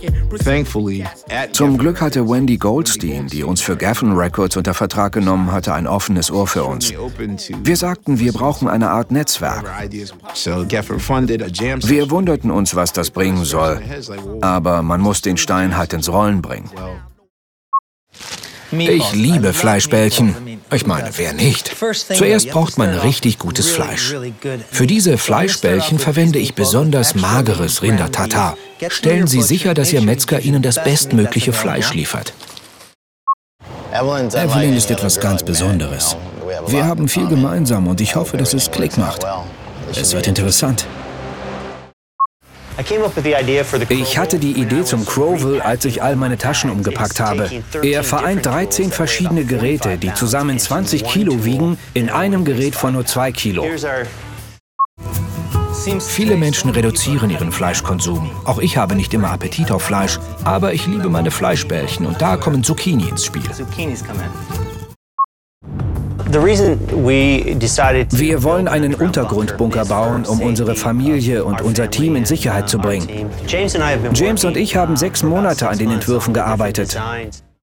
Zum Glück hatte Wendy Goldstein, die uns für Geffen Records unter Vertrag genommen hatte, ein offenes Ohr für uns. Wir sagten, wir brauchen eine Art Netzwerk. Wir wunderten uns, was das bringen soll, aber man muss den Stein halt ins Rollen bringen. Ich liebe Fleischbällchen. Ich meine, wer nicht? Zuerst braucht man richtig gutes Fleisch. Für diese Fleischbällchen verwende ich besonders mageres Rinder-Tartar. Stellen Sie sicher, dass Ihr Metzger Ihnen das bestmögliche Fleisch liefert. Evelyn ist etwas ganz Besonderes. Wir haben viel gemeinsam und ich hoffe, dass es Klick macht. Es wird interessant. Ich hatte die Idee zum Crowell, als ich all meine Taschen umgepackt habe. Er vereint 13 verschiedene Geräte, die zusammen 20 Kilo wiegen, in einem Gerät von nur 2 Kilo. Viele Menschen reduzieren ihren Fleischkonsum. Auch ich habe nicht immer Appetit auf Fleisch, aber ich liebe meine Fleischbällchen und da kommen Zucchini ins Spiel. Wir wollen einen Untergrundbunker bauen, um unsere Familie und unser Team in Sicherheit zu bringen. James und ich haben 6 Monate an den Entwürfen gearbeitet.